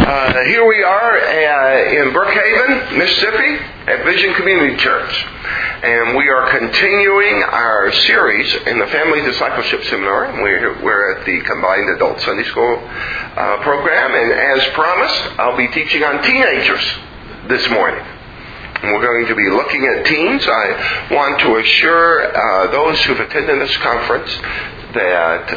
Here we are in Brookhaven, Mississippi, at Vision Community Church. And we are continuing our series in the Family Discipleship Seminar. We're at the Combined Adult Sunday School program. And as promised, I'll be teaching on teenagers this morning. And we're going to be looking at teens. I want to assure those who've attended this conference that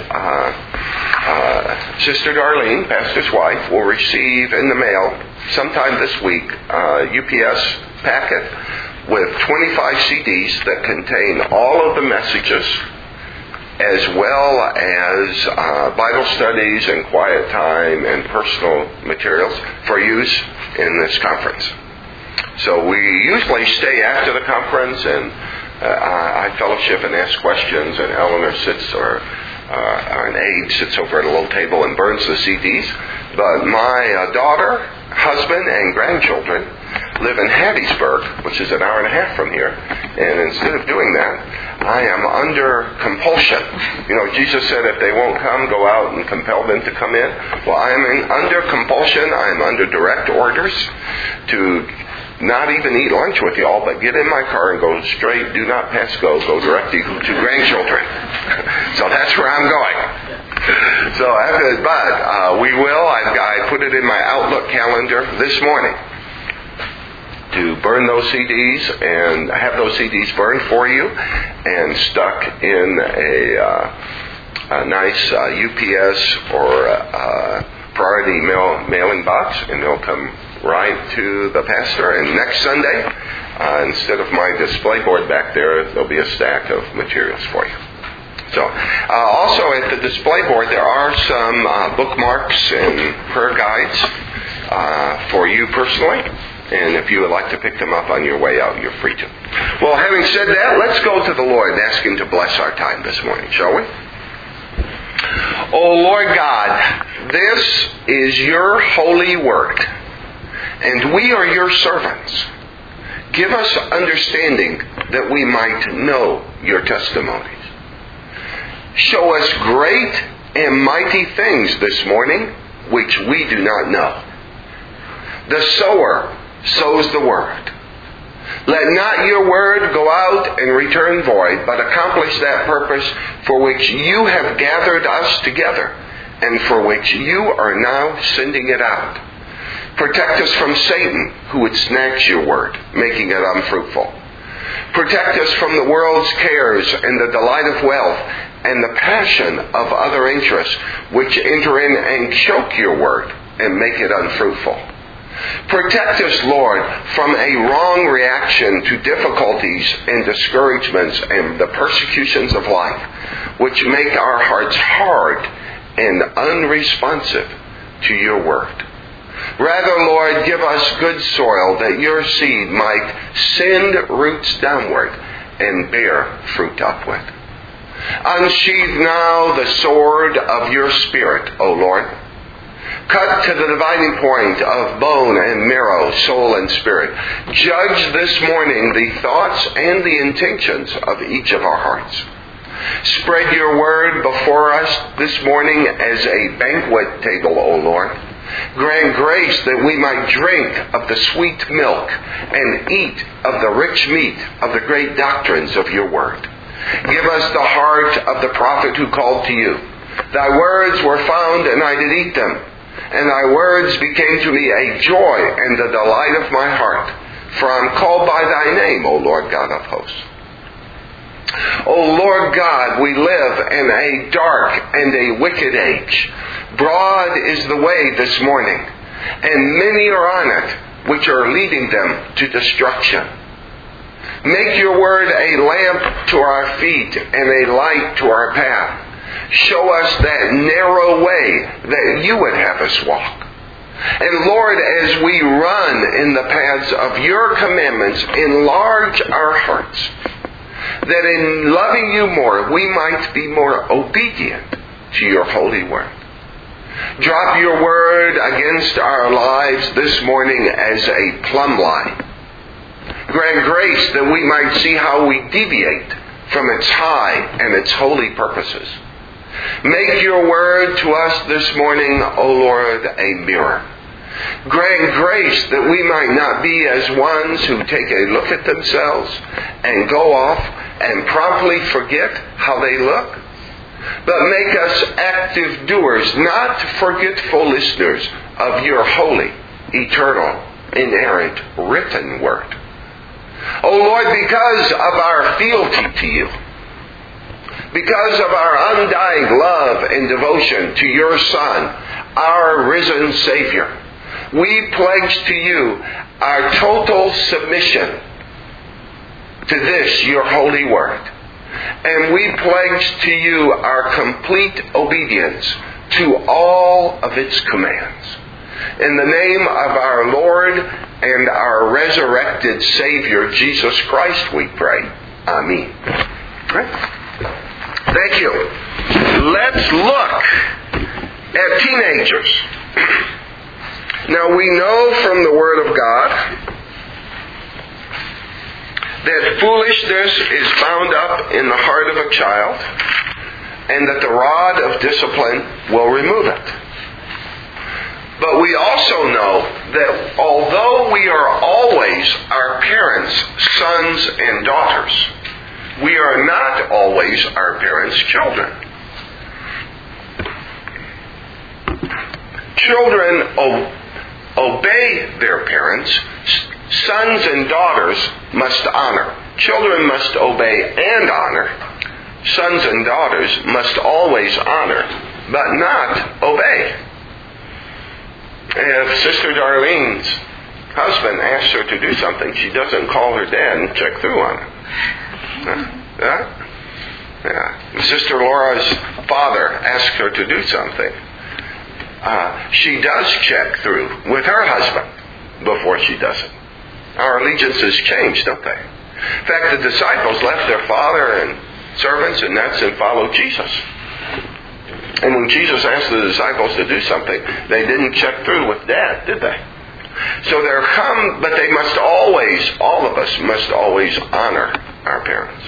Sister Darlene, Pastor's wife, will receive in the mail sometime this week UPS packet with 25 CDs that contain all of the messages as well as Bible studies and quiet time and personal materials for use in this conference. So we usually stay after the conference and I fellowship and ask questions, and Eleanor sits, or an aide sits over at a little table and burns the CDs. But my daughter, husband, and grandchildren live in Hattiesburg, which is an hour and a half from here. And instead of doing that, I am under compulsion. You know, Jesus said if they won't come, go out and compel them to come in. Well, I am under compulsion. I am under direct orders to not even eat lunch with y'all, but get in my car and go straight, do not pass go directly to grandchildren. So that's where I'm going. So, but we will. I put it in my Outlook calendar this morning to burn those CDs and have those CDs burned for you and stuck in a nice UPS or priority mailing box, and they'll come right to the pastor. And next Sunday, instead of my display board back there, there'll be a stack of materials for you. So, also at the display board, there are some bookmarks and prayer guides for you personally. And if you would like to pick them up on your way out, you're free to. Well, having said that, let's go to the Lord and ask Him to bless our time this morning, shall we? Oh, Lord God, this is your holy word, and we are your servants. Give us understanding that we might know your testimonies. Show us great and mighty things this morning which we do not know. The sower sows the word. Let not your word go out and return void, but accomplish that purpose for which you have gathered us together and for which you are now sending it out. Protect us from Satan, who would snatch your word, making it unfruitful. Protect us from the world's cares and the delight of wealth and the passion of other interests, which enter in and choke your word and make it unfruitful. Protect us, Lord, from a wrong reaction to difficulties and discouragements and the persecutions of life, which make our hearts hard and unresponsive to your word. Rather, Lord, give us good soil that your seed might send roots downward and bear fruit upward. Unsheathe now the sword of your Spirit, O Lord. Cut to the dividing point of bone and marrow, soul and spirit. Judge this morning the thoughts and the intentions of each of our hearts. Spread your word before us this morning as a banquet table, O Lord. Grant grace that we might drink of the sweet milk and eat of the rich meat of the great doctrines of your word. Give us the heart of the prophet who called to you. Thy words were found, and I did eat them. And thy words became to me a joy and the delight of my heart. For I am called by thy name, O Lord God of hosts. O Lord God, we live in a dark and a wicked age. Broad is the way this morning, and many are on it which are leading them to destruction. Make your word a lamp to our feet and a light to our path. Show us that narrow way that you would have us walk. And Lord, as we run in the paths of your commandments, enlarge our hearts, that in loving you more, we might be more obedient to your holy word. Drop your word against our lives this morning as a plumb line. Grant grace that we might see how we deviate from its high and its holy purposes. Make your word to us this morning, O Lord, a mirror. Grant grace that we might not be as ones who take a look at themselves and go off and promptly forget how they look, but make us active doers, not forgetful listeners of your holy, eternal, inerrant, written word. O Lord, because of our fealty to you, because of our undying love and devotion to your Son, our risen Savior, we pledge to you our total submission to this, your holy word. And we pledge to you our complete obedience to all of its commands. In the name of our Lord and our resurrected Savior, Jesus Christ, we pray. Amen. Right? Thank you. Let's look at teenagers. Now we know from the Word of God that foolishness is bound up in the heart of a child, and that the rod of discipline will remove it. But we also know that although we are always our parents' sons and daughters, we are not always our parents' children. Children obey their parents. Sons and daughters must honor. Children must obey and honor. Sons and daughters must always honor, but not obey. If Sister Darlene's husband asks her to do something, she doesn't call her dad and check through on it. If Sister Laura's father asks her to do something, she does check through with her husband before she does it. Our allegiances change, don't they? In fact, the disciples left their father and servants and nets and followed Jesus. And when Jesus asked the disciples to do something, they didn't check through with Dad, did they? So but they must always, all of us must always honor our parents.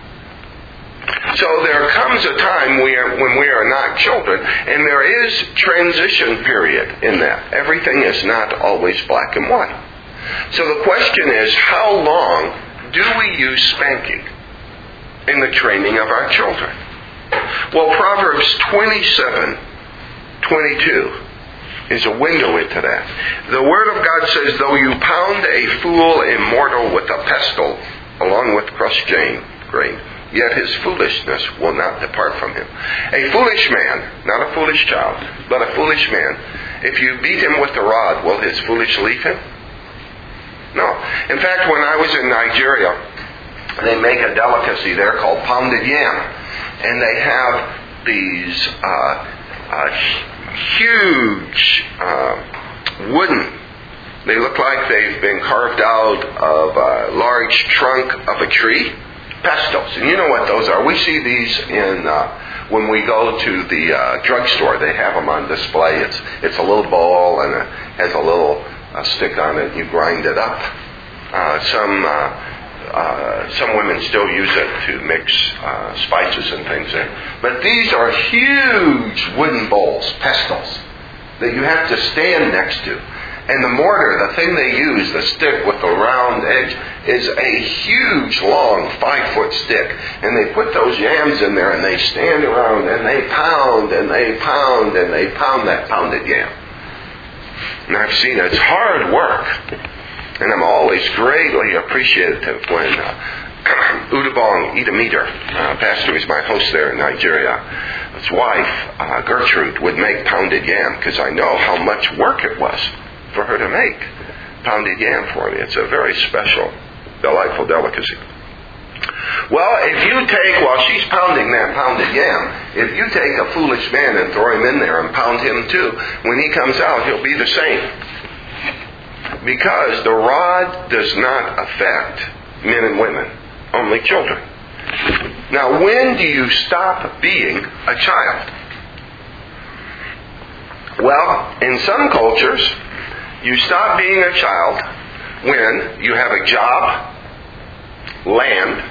So there comes a time when we are not children, and there is transition period in that. Everything is not always black and white. So the question is, how long do we use spanking in the training of our children? Well, Proverbs 27:22 is a window into that. The Word of God says, though you pound a fool immortal with a pestle, along with crushed grain, yet his foolishness will not depart from him. A foolish man, not a foolish child, but a foolish man, if you beat him with the rod, will his foolish leave him? No. In fact, when I was in Nigeria, they make a delicacy there called pounded yam. And they have these huge wooden, they look like they've been carved out of a large trunk of a tree, pestles. And you know what those are. We see these in when we go to the drugstore. They have them on display. It's a little bowl and it has a little stick on it. You grind it up. Some women still use it to mix spices and things in. But these are huge wooden bowls, pestles, that you have to stand next to. And the mortar, the thing they use, the stick with the round edge, is a huge, long 5-foot stick. And they put those yams in there and they stand around and they pound and they pound and they pound that pounded yam. And I've seen it. It's hard work. And I'm always greatly appreciative when Udabong Idamiter, pastor who's my host there in Nigeria, his wife, Gertrude, would make pounded yam, because I know how much work it was for her to make pounded yam for me. It's a very special, delightful delicacy. Well, if you take, while she's pounding that pounded yam, if you take a foolish man and throw him in there and pound him too, when he comes out, he'll be the same. Because the rod does not affect men and women, only children. Now, when do you stop being a child? Well, in some cultures, you stop being a child when you have a job, land,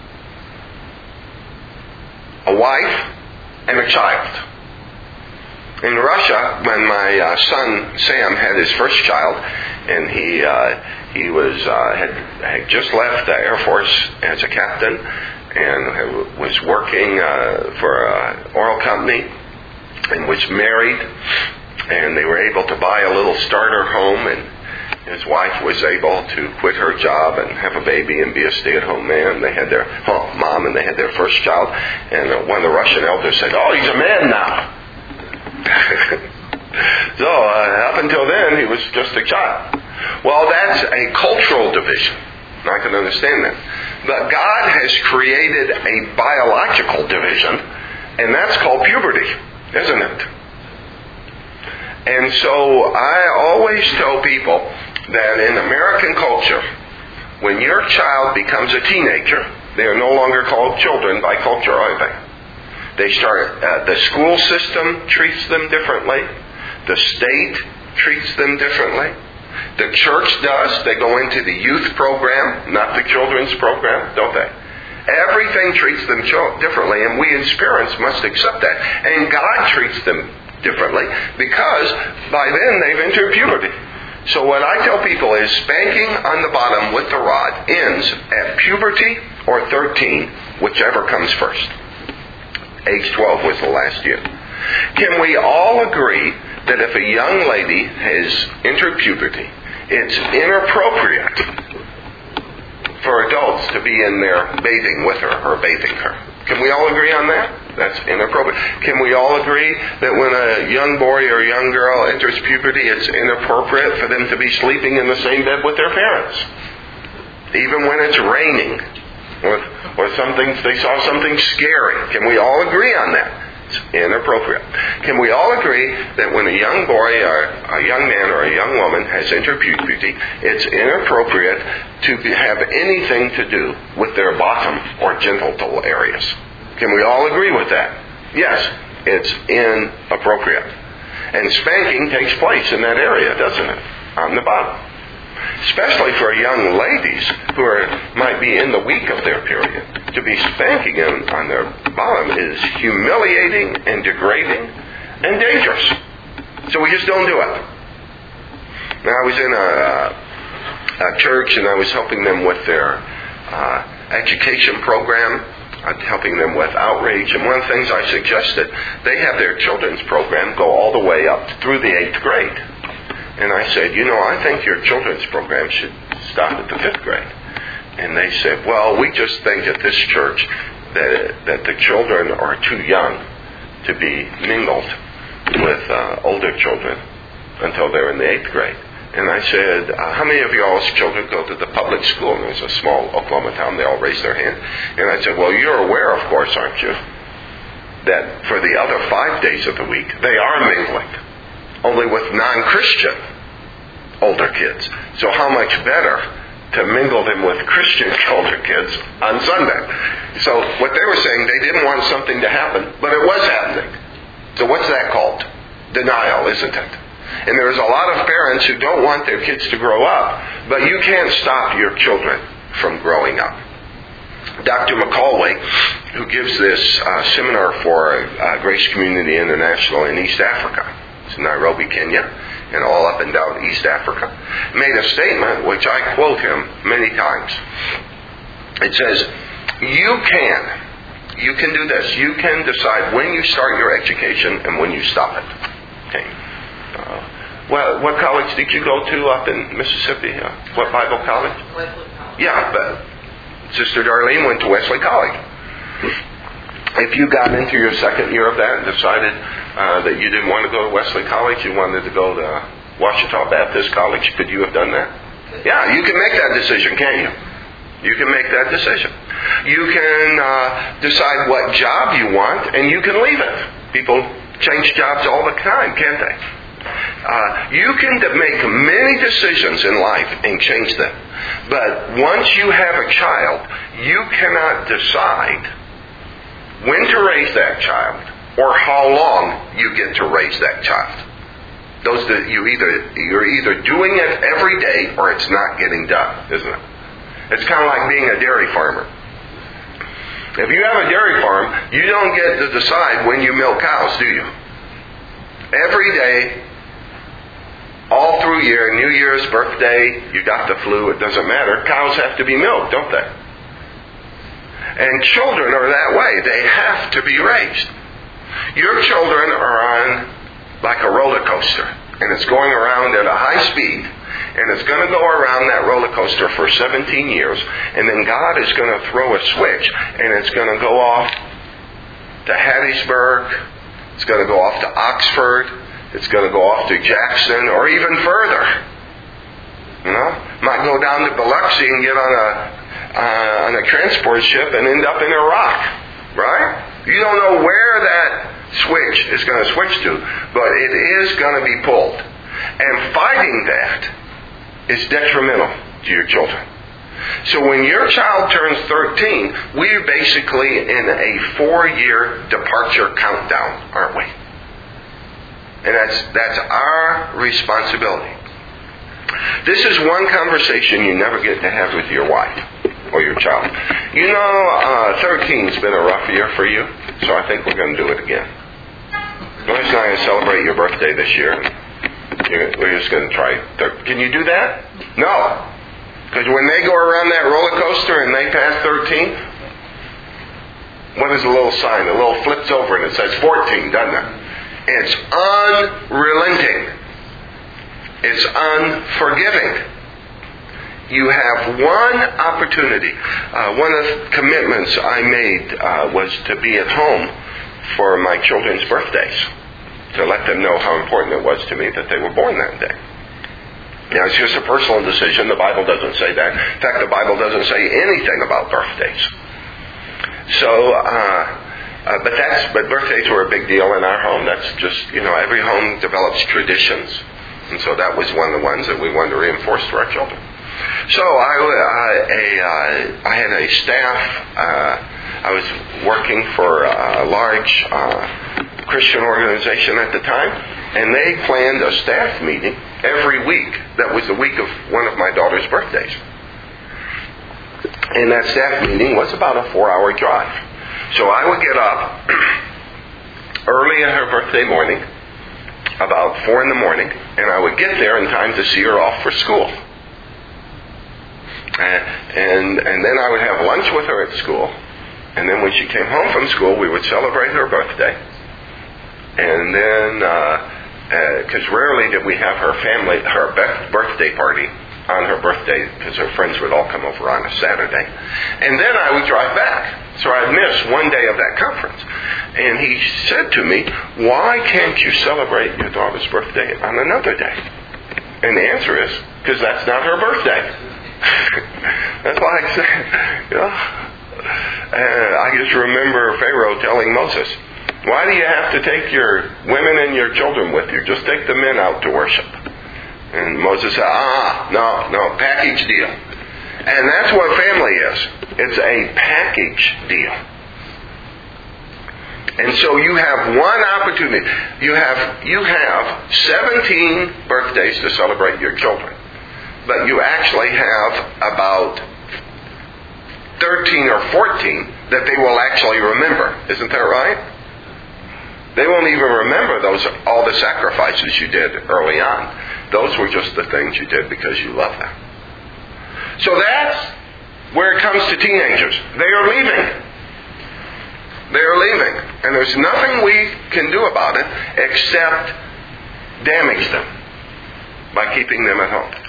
a wife, and a child. In Russia, when my son Sam had his first child, and he had just left the Air Force as a captain and was working for an oil company and was married, and they were able to buy a little starter home, and his wife was able to quit her job and have a baby and be a stay-at-home man. They had their mom, and they had their first child, and one of the Russian elders said, "Oh, he's a man now." So up until then, he was just a child. Well, that's a cultural division. I can understand that. But God has created a biological division, and that's called puberty, isn't it? And so I always tell people that in American culture, when your child becomes a teenager, they are no longer called children by culture, are they? They start, the school system treats them differently. The state treats them differently. The church does. They go into the youth program, not the children's program, don't they? Everything treats them differently, and we as parents must accept that. And God treats them differently because by then they've entered puberty. So what I tell people is spanking on the bottom with the rod ends at puberty or 13, whichever comes first. Age 12 was the last year. Can we all agree that if a young lady has entered puberty, it's inappropriate for adults to be in there bathing with her or bathing her? Can we all agree on that? That's inappropriate. Can we all agree that when a young boy or a young girl enters puberty, it's inappropriate for them to be sleeping in the same bed with their parents? Even when it's raining or they saw something scary. Can we all agree on that? It's inappropriate. Can we all agree that when a young boy or a young man or a young woman has entered puberty, it's inappropriate to have anything to do with their bottom or genital areas? Can we all agree with that? Yes, it's inappropriate. And spanking takes place in that area, doesn't it? On the bottom. Especially for young ladies who might be in the week of their period. To be spanking on their bottom is humiliating and degrading and dangerous. So we just don't do it. Now, I was in a church, and I was helping them with their education program, helping them with outreach. And one of the things I suggested, they have their children's program go all the way up through the 8th grade. And I said, I think your children's program should stop at the 5th grade. And they said, well, we just think at this church that the children are too young to be mingled with older children until they're in the 8th grade. And I said, how many of y'all's children go to the public school? And there's a small Oklahoma town. They all raised their hand. And I said, well, you're aware, of course, aren't you, that for the other 5 days of the week, they are mingling, only with non-Christian older kids. So how much better to mingle them with Christian older kids on Sunday? So what they were saying, they didn't want something to happen, but it was happening. So what's that called? Denial, isn't it? And there's a lot of parents who don't want their kids to grow up, but you can't stop your children from growing up. Dr. McCulway, who gives this seminar for Grace Community International in East Africa, it's in Nairobi, Kenya, and all up and down East Africa, made a statement which I quote him many times. It says, you can do this. You can decide when you start your education and when you stop it. Okay. Well, what college did you go to up in Mississippi? What Bible college? Wesley College. Yeah, but Sister Darlene went to Wesley College. If you got into your second year of that and decided that you didn't want to go to Wesley College, you wanted to go to Ouachita Baptist College, could you have done that? Yeah, you can make that decision, can't you? You can make that decision. You can decide what job you want, and you can leave it. People change jobs all the time, can't they? You can make many decisions in life and change them. But once you have a child, you cannot decide when to raise that child or how long you get to raise that child. You're either doing it every day or it's not getting done, isn't it? It's kind of like being a dairy farmer. If you have a dairy farm, you don't get to decide when you milk cows, do you? Every day, all through year, New Year's, birthday, you got the flu, it doesn't matter. Cows have to be milked, don't they? And children are that way. They have to be raised. Your children are on like a roller coaster, and it's going around at a high speed, and it's going to go around that roller coaster for 17 years, and then God is going to throw a switch, and it's going to go off to Hattiesburg, it's going to go off to Oxford, it's going to go off to Jackson, or even further. You know, might go down to Biloxi and get on a transport ship and end up in Iraq, right? You don't know where that switch is going to switch to, but it is going to be pulled. And fighting that is detrimental to your children. So when your child turns 13, we're basically in a 4-year departure countdown, aren't we? And that's our responsibility. This is one conversation you never get to have with your wife or your child. You know, 13's been a rough year for you, so I think we're going to do it again. Joyce and I are going to celebrate your birthday this year. We're just going to try. Can you do that? No. Because when they go around that roller coaster and they pass 13, what is the little sign? The little flips over and it says 14, doesn't it? It's unrelenting. It's unforgiving. You have one opportunity. One of the commitments I made was to be at home for my children's birthdays, to let them know how important it was to me that they were born that day. Now, it's just a personal decision. The Bible doesn't say that. In fact, the Bible doesn't say anything about birthdays. So, but birthdays were a big deal in our home. That's just, every home develops traditions. And so that was one of the ones that we wanted to reinforce to our children. So I had a staff. I was working for a large Christian organization at the time, and they planned a staff meeting every week. That was the week of one of my daughter's birthdays. And that staff meeting was about a 4-hour drive. So I would get up early on her birthday morning, about 4 in the morning, and I would get there in time to see her off for school. And then I would have lunch with her at school. And then when she came home from school, we would celebrate her birthday. And then, because rarely did we have her birthday party on her birthday, because her friends would all come over on a Saturday. And then I would drive back. So I'd miss one day of that conference. And he said to me, why can't you celebrate your daughter's birthday on another day? And the answer is, because that's not her birthday. That's why I said, I just remember Pharaoh telling Moses, why do you have to take your women and your children with you? Just take the men out to worship. And Moses said, no, package deal. And that's what family is. It's a package deal. And so you have one opportunity. You have 17 birthdays to celebrate your children. But you actually have about 13 or 14 that they will actually remember. Isn't that right? They won't even remember all the sacrifices you did early on. Those were just the things you did because you love them. So that's where it comes to teenagers. They are leaving. They are leaving. And there's nothing we can do about it except damage them by keeping them at home.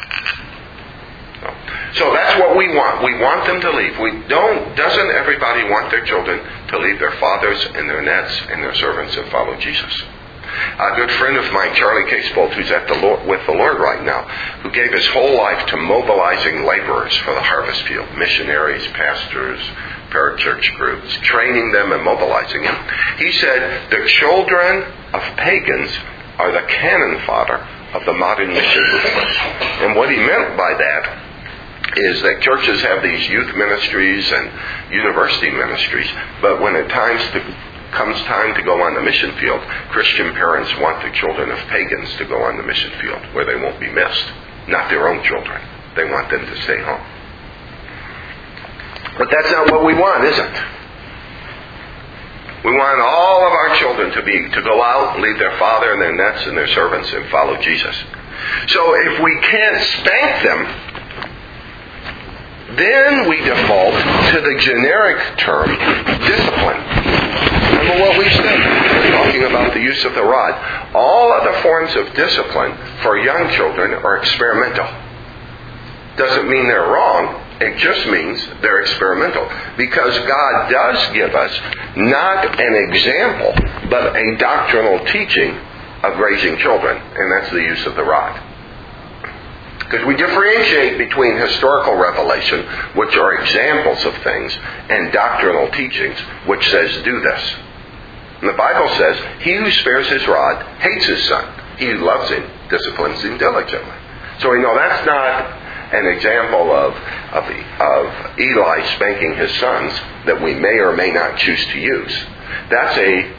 So that's what we want. We want them to leave. Doesn't everybody want their children to leave their fathers and their nets and their servants and follow Jesus? A good friend of mine, Charlie Casebolt, who's with the Lord right now, who gave his whole life to mobilizing laborers for the harvest field, missionaries, pastors, parachurch groups, training them and mobilizing them. He said, the children of pagans are the cannon fodder of the modern mission movement. And what he meant by that is that churches have these youth ministries and university ministries, but when comes time to go on the mission field, Christian parents want the children of pagans to go on the mission field where they won't be missed. Not their own children. They want them to stay home. But that's not what we want, is it? We want all of our children to go out and leave their father and their nets and their servants and follow Jesus. So if we can't spank them, then we default to the generic term, discipline. Remember what we said? We're talking about the use of the rod. All other forms of discipline for young children are experimental. Doesn't mean they're wrong. It just means they're experimental. Because God does give us not an example, but a doctrinal teaching of raising children. And that's the use of the rod. Because we differentiate between historical revelation, which are examples of things, and doctrinal teachings, which says, do this. And the Bible says, he who spares his rod hates his son. He who loves him disciplines him diligently. So we know that's not an example of Eli spanking his sons that we may or may not choose to use. That's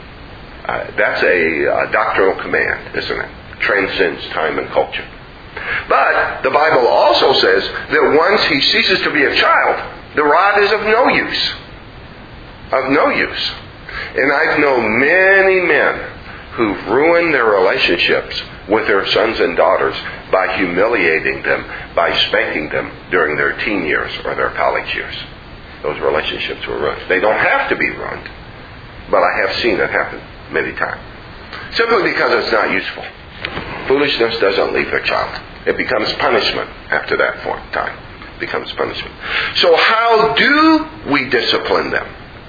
a doctrinal command, isn't it? Transcends time and culture. But the Bible also says that once he ceases to be a child, the rod is of no use. Of no use. And I've known many men who've ruined their relationships with their sons and daughters by humiliating them, by spanking them during their teen years or their college years. Those relationships were ruined. They don't have to be ruined, but I have seen it happen many times. Simply because it's not useful. Foolishness doesn't leave their child. It becomes punishment after that time. It becomes punishment. So how do we discipline them?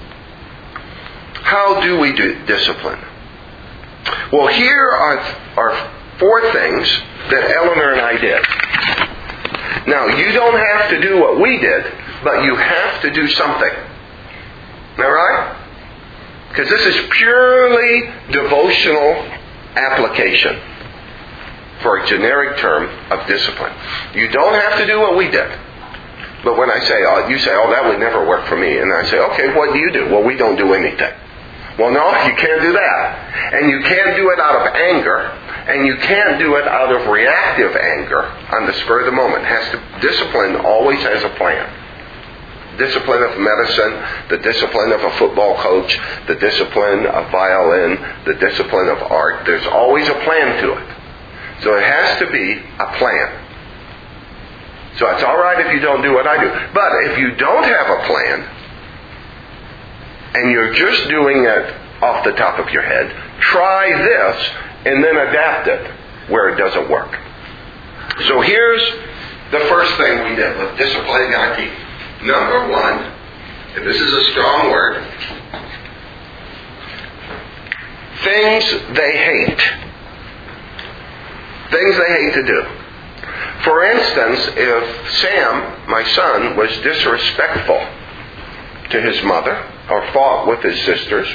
How do we discipline them? Well, here are 4 things that Eleanor and I did. Now, you don't have to do what we did, but you have to do something. All right? Because this is purely devotional application for a generic term of discipline. You don't have to do what we did. But when I say, you say, that would never work for me. And I say, okay, what do you do? Well, we don't do anything. Well, no, you can't do that. And you can't do it out of anger. And you can't do it out of reactive anger on the spur of the moment. Discipline always has a plan. Discipline of medicine, the discipline of a football coach, the discipline of violin, the discipline of art. There's always a plan to it. So it has to be a plan. So it's all right if you don't do what I do. But if you don't have a plan, and you're just doing it off the top of your head, try this and then adapt it where it doesn't work. So here's the first thing we did with disciplining our team. Number 1, and this is a strong word, things they hate. Things they hate to do. For instance, if Sam, my son, was disrespectful to his mother, or fought with his sisters,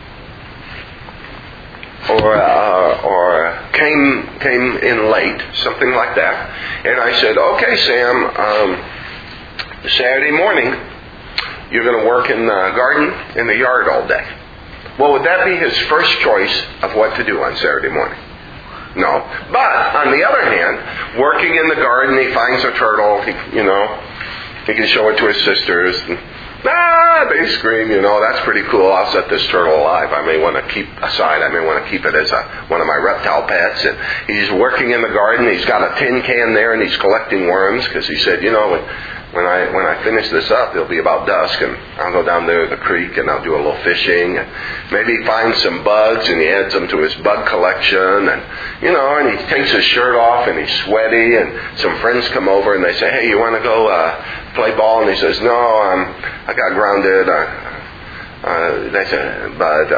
or came in late, something like that, and I said, okay, Sam, Saturday morning, you're going to work in the garden, in the yard all day. Well, would that be his first choice of what to do on Saturday morning? No. But, on the other hand, working in the garden, he finds a turtle, he can show it to his sisters. They scream, that's pretty cool. I'll set this turtle alive. I may want to keep aside. I may want to keep it as one of my reptile pets. And he's working in the garden. He's got a tin can there, and he's collecting worms because he said, when I finish this up, it'll be about dusk, and I'll go down there to the creek and I'll do a little fishing. And maybe he finds some bugs and he adds them to his bug collection. And and he takes his shirt off and he's sweaty. And some friends come over and they say, "Hey, you want to go play ball?" And he says, "No, I got grounded." They said, "But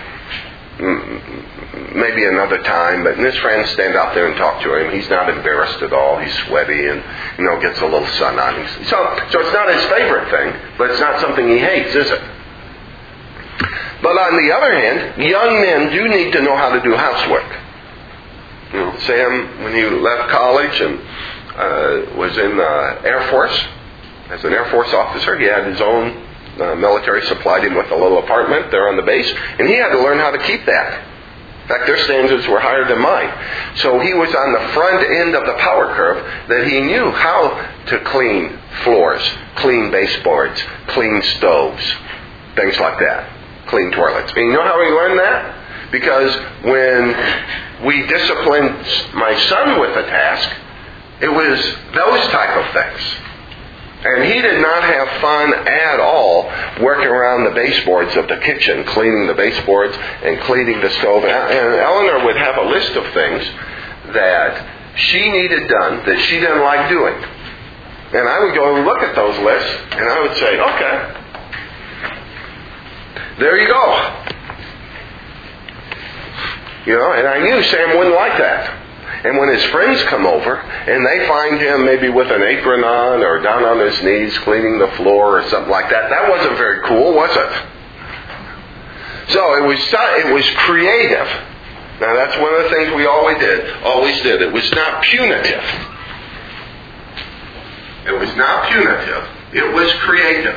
maybe another time." But his friends stand out there and talk to him. He's not embarrassed at all. He's sweaty and gets a little sun on him. So it's not his favorite thing, but it's not something he hates, is it? But on the other hand, young men do need to know how to do housework. Sam, when he left college and was in the Air Force, as an Air Force officer, he had his own military supplied him with a little apartment there on the base, and he had to learn how to keep that. In fact, their standards were higher than mine. So he was on the front end of the power curve that he knew how to clean floors, clean baseboards, clean stoves, things like that. clean toilets. And you know how we learned that? Because when we disciplined my son with a task, it was those type of things. And he did not have fun at all working around the baseboards of the kitchen, cleaning the baseboards and cleaning the stove. And Eleanor would have a list of things that she needed done that she didn't like doing. And I would go and look at those lists, and I would say, okay, there you go. And I knew Sam wouldn't like that. And when his friends come over and they find him maybe with an apron on or down on his knees cleaning the floor or something like that, that wasn't very cool, was it? So it was creative. Now that's one of the things we always did. It was not punitive. It was not punitive. It was creative.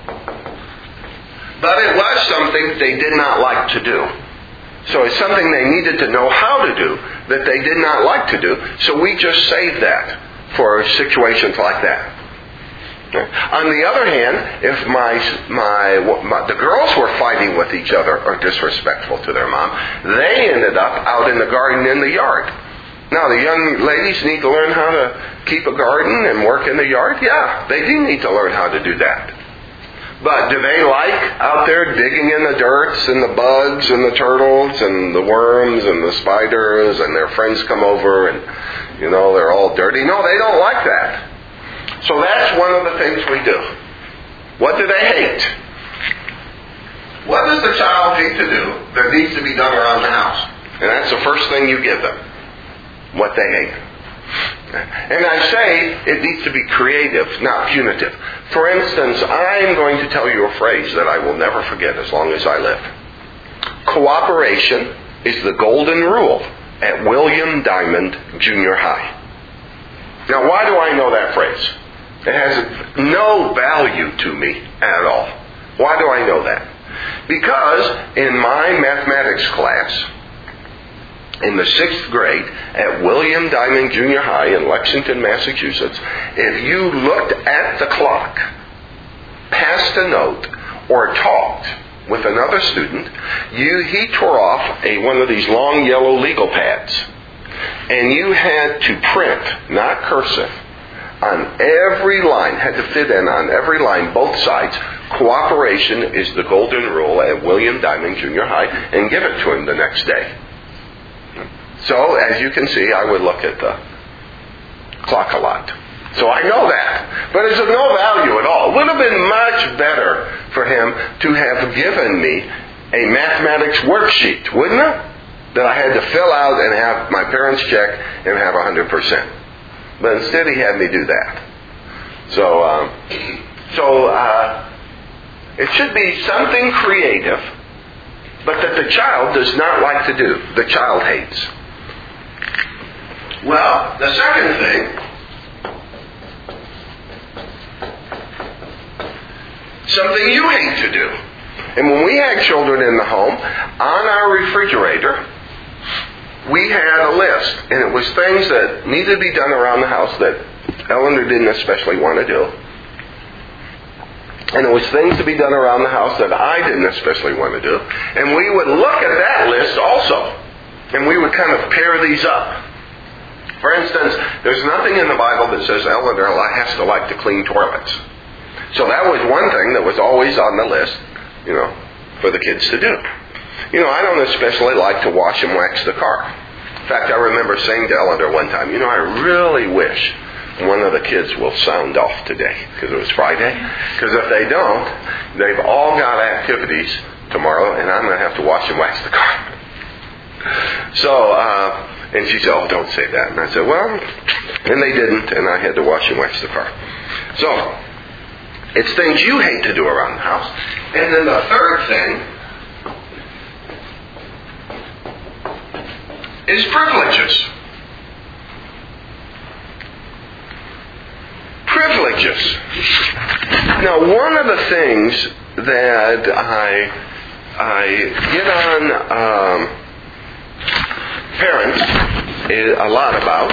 But it was something they did not like to do. So it's something they needed to know how to do that they did not like to do. So we just saved that for situations like that. On the other hand, if the girls were fighting with each other or disrespectful to their mom, they ended up out in the garden in the yard. Now, the young ladies need to learn how to keep a garden and work in the yard. Yeah, they do need to learn how to do that. But do they like out there digging in the dirts and the bugs and the turtles and the worms and the spiders and their friends come over and, they're all dirty? No, they don't like that. So that's one of the things we do. What do they hate? What does the child hate to do that needs to be done around the house? And that's the first thing you give them. What they hate. And I say it needs to be creative, not punitive. For instance, I'm going to tell you a phrase that I will never forget as long as I live. Cooperation is the golden rule at William Diamond Junior High. Now, why do I know that phrase? It has no value to me at all. Why do I know that? Because in my mathematics class, in the 6th grade at William Diamond Junior High in Lexington, Massachusetts, if you looked at the clock, passed a note, or talked with another student, he tore off one of these long yellow legal pads. And you had to print, not cursive, on every line, had to fit in on every line, both sides. Cooperation is the golden rule at William Diamond Junior High, and give it to him the next day. So, as you can see, I would look at the clock a lot. So I know that. But it's of no value at all. It would have been much better for him to have given me a mathematics worksheet, wouldn't it? That I had to fill out and have my parents check and have 100%. But instead he had me do that. So it should be something creative, but that the child does not like to do. The child hates. Well, the second thing, something you hate to do. And when we had children in the home, on our refrigerator, we had a list. And it was things that needed to be done around the house that Eleanor didn't especially want to do. And it was things to be done around the house that I didn't especially want to do. And we would look at that list also. And we would kind of pair these up. For instance, there's nothing in the Bible that says Eleanor has to like to clean toilets. So that was one thing that was always on the list, for the kids to do. I don't especially like to wash and wax the car. In fact, I remember saying to Eleanor one time, I really wish one of the kids will sound off today, because it was Friday. Because if they don't, they've all got activities tomorrow, and I'm going to have to wash and wax the car. So, and she said, oh, don't say that. And I said, well, and they didn't, and I had to wash and wax the car. So, it's things you hate to do around the house. And then the third thing is privileges. Privileges. Now, one of the things that I get on parents a lot about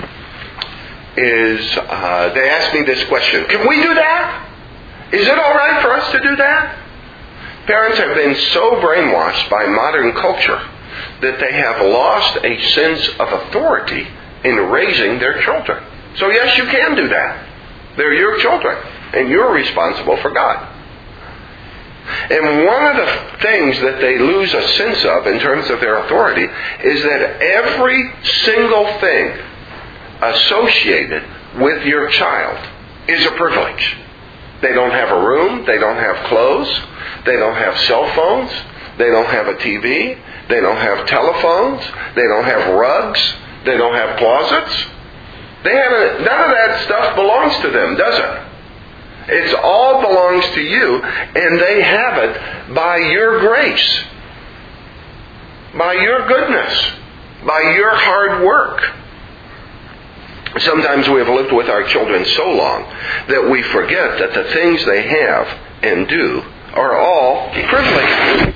is they ask me this question: can we do that? Is it all right for us to do that? Parents have been so brainwashed by modern culture that they have lost a sense of authority in raising their children. So yes, you can do that. They're your children, and you're responsible for God. And one of the things that they lose a sense of in terms of their authority is that every single thing associated with your child is a privilege. They don't have a room, they don't have clothes, they don't have cell phones, they don't have a TV, they don't have telephones, they don't have rugs, they don't have closets. None of that stuff belongs to them, does it? It all belongs to you, and they have it by your grace, by your goodness, by your hard work. Sometimes we have lived with our children so long that we forget that the things they have and do are all privileged.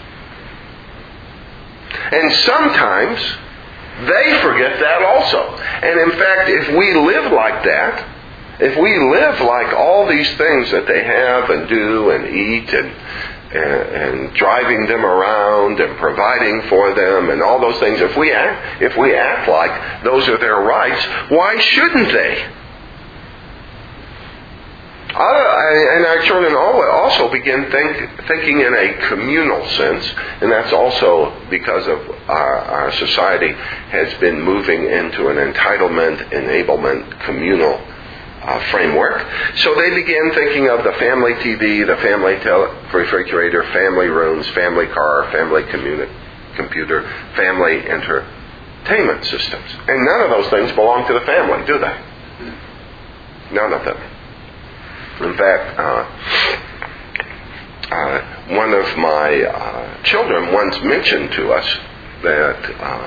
And sometimes they forget that also. And in fact, if we live like that, if we live like all these things that they have and do and eat and driving them around and providing for them and all those things, if we act like those are their rights, why shouldn't they? And our children also begin thinking in a communal sense, and that's also because of our society has been moving into an entitlement, enablement, communal framework. So they began thinking of the family TV, the family refrigerator, family rooms, family car, family computer, family entertainment systems. And none of those things belong to the family, do they? None of them. In fact, one of my children once mentioned to us that,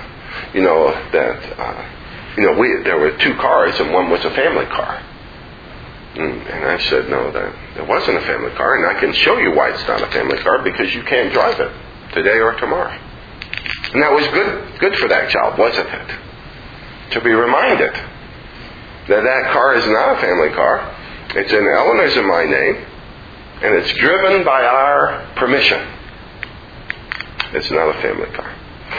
there were two cars and one was a family car. And I said, no, that wasn't a family car, and I can show you why it's not a family car, because you can't drive it today or tomorrow. And that was good for that child, wasn't it? To be reminded that that car is not a family car. It's in Eleanor's and my name, and it's driven by our permission. It's not a family car.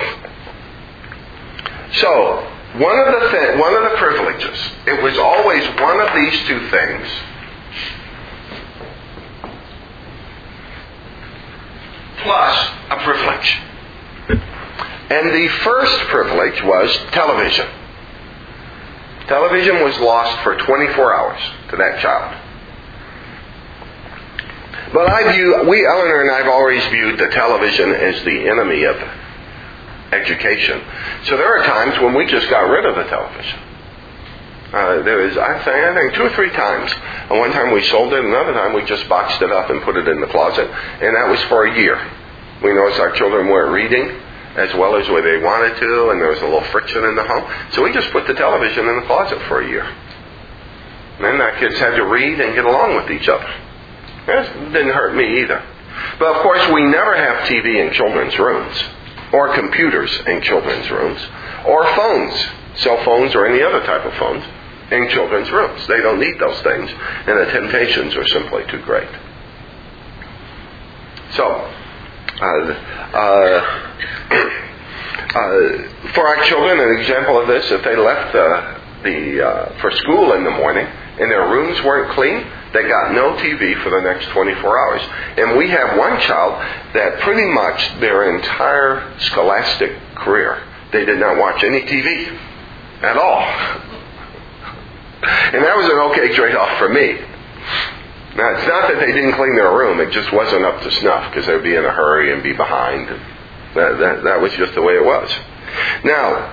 So, one of the privileges, it was always one of these two things. Plus a privilege. And the first privilege was television. Television was lost for 24 hours to that child. But Eleanor and I have always viewed the television as the enemy of education. So there are times when we just got rid of the television. There was, I think, 2 or 3 times. And one time we sold it, another time we just boxed it up and put it in the closet. And that was for a year. We noticed our children weren't reading as well as where they wanted to, and there was a little friction in the home. So we just put the television in the closet for a year. And then our kids had to read and get along with each other. That didn't hurt me either. But of course, we never have TV in children's rooms, or computers in children's rooms, or phones, cell phones or any other type of phones, in children's rooms. They don't need those things, and the temptations are simply too great. So, for our children, an example of this, if they left for school in the morning and their rooms weren't clean, they got no TV for the next 24 hours. And we have one child that pretty much their entire scholastic career, they did not watch any TV at all. And that was an okay trade-off for me. Now, it's not that they didn't clean their room, it just wasn't up to snuff because they would be in a hurry and be behind. That was just the way it was. Now,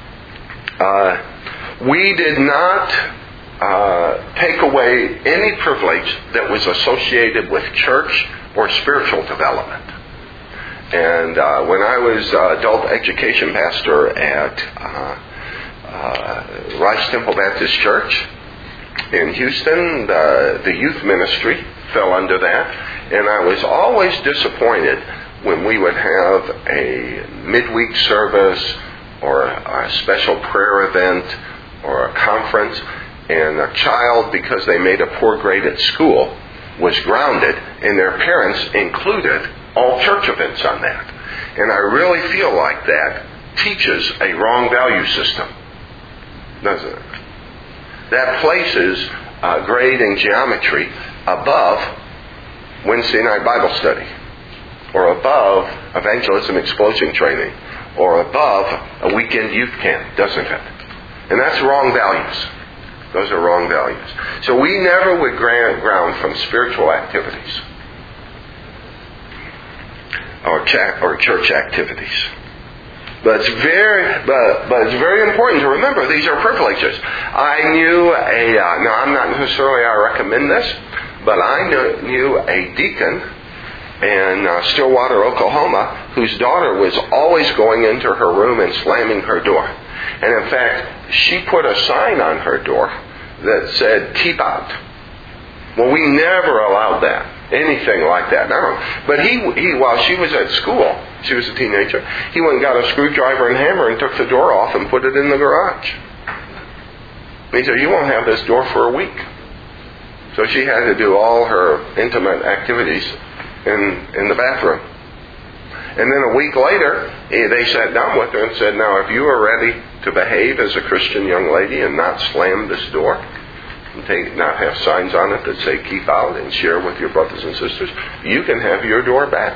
we did not take away any privilege that was associated with church or spiritual development. And when I was adult education pastor at Rice Temple Baptist Church in Houston, the youth ministry fell under that, and I was always disappointed when we would have a midweek service or a special prayer event or a conference, and a child, because they made a poor grade at school, was grounded, and their parents included all church events on that. And I really feel like that teaches a wrong value system, doesn't it? That places grade and geometry above Wednesday night Bible study, or above evangelism explosion training, or above a weekend youth camp, doesn't it? And that's wrong values. Those are wrong values. So we never would ground from spiritual activities or church activities. But it's very important to remember these are privileges. I knew now I'm not necessarily I recommend this, but I knew a deacon in Stillwater, Oklahoma, whose daughter was always going into her room and slamming her door. And in fact, she put a sign on her door that said, "Keep out." Well, we never allowed that. Anything like that. No. But he while she was at school, she was a teenager, he went and got a screwdriver and hammer and took the door off and put it in the garage. And he said, "You won't have this door for a week." So she had to do all her intimate activities in the bathroom. And then a week later, they sat down with her and said, "Now, if you are ready to behave as a Christian young lady and not slam this door, and not have signs on it that say keep out and share with your brothers and sisters, you can have your door back."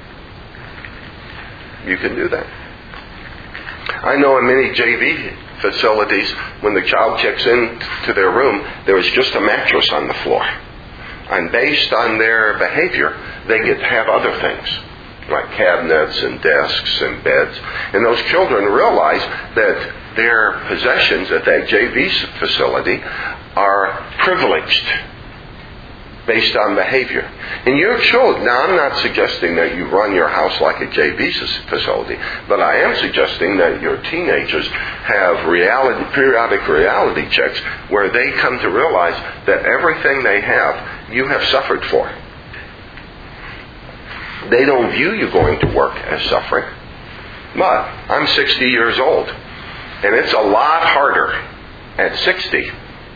You can do that. I know in many JV facilities, when the child checks into their room, there is just a mattress on the floor. And based on their behavior, they get to have other things, like cabinets and desks and beds. And those children realize that their possessions at that JV facility are privileged based on behavior. And your children, now I'm not suggesting that you run your house like a JV facility, but I am suggesting that your teenagers have periodic reality checks where they come to realize that everything they have, you have suffered for. They don't view you going to work as suffering. But I'm 60 years old, and it's a lot harder at 60